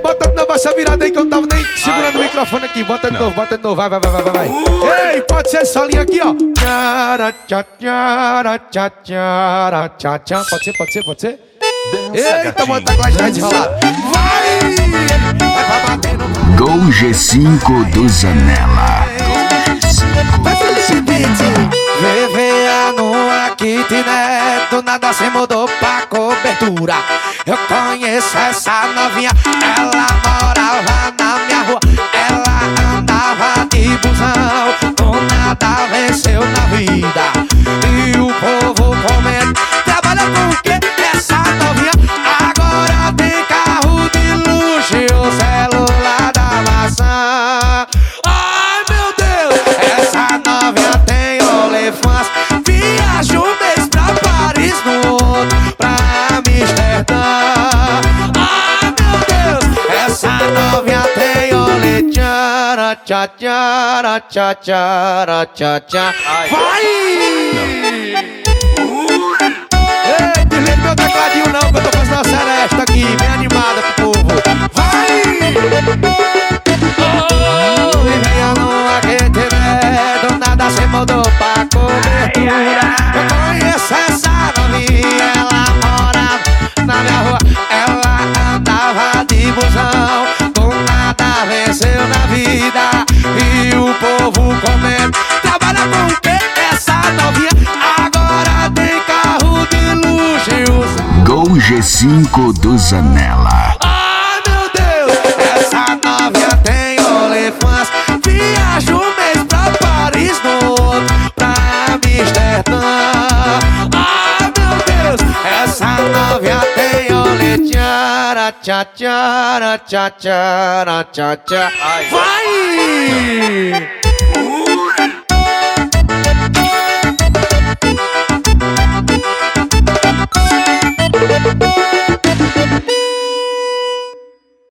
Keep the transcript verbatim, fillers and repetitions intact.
bota de novo essa virada aí que eu não tava nem segurando o microfone aqui. Bota de novo, bota de novo, vai, vai, vai, vai, vai. Ei, pode ser essa linha aqui, ó. Tchara, tchá, tchara, tchá, tchara, tchá, tchá. Pode ser, pode ser, pode ser? Eita, mano, tá com a gente enrolado. Vai! Vai pra bater no... Gol G cinco do Zanella. Vai, Felipe Beat. V V A numa kitnet, do nada se mudou pra cobertura. Eu conheço essa novinha, ela morava na minha rua. Ela andava de busão, do nada venceu na vida. E o povo comenta, trabalha com o quê? Essa novinha agora tem carro de luxo e o celular da maçã. Ai meu Deus, essa novinha tem OnlyFans. Viaja um mês pra Paris, no outro pra Amsterdã. Ai meu Deus, essa novinha tem OnlyFans. Tchara, tchá, tchara, tchá, tchara, tchá, tchá. Vai! Ei, desliga meu tecladinho não, que eu tô fazendo uma seresta aqui, bem animada pro povo. Vai! Oh, e venha numa kitnet, do nada se mudou pra cobertura. Eu conheço essa novinha, ela morava na minha rua. Ela andava de busão, do nada venceu na vida. E o povo comenta, trabalha com o quê? Essa novinha agora tem carro de luxo e usa... Gol G cinco do Zanella. Ai meu Deus, essa novinha tem OnlyFans. Viaja um mês pra Paris, no outro pra Amsterdã. Ai meu Deus, essa novinha tem OnlyFans. Tchá, tchá, tchá, tchá, tchá, tchá. Vai!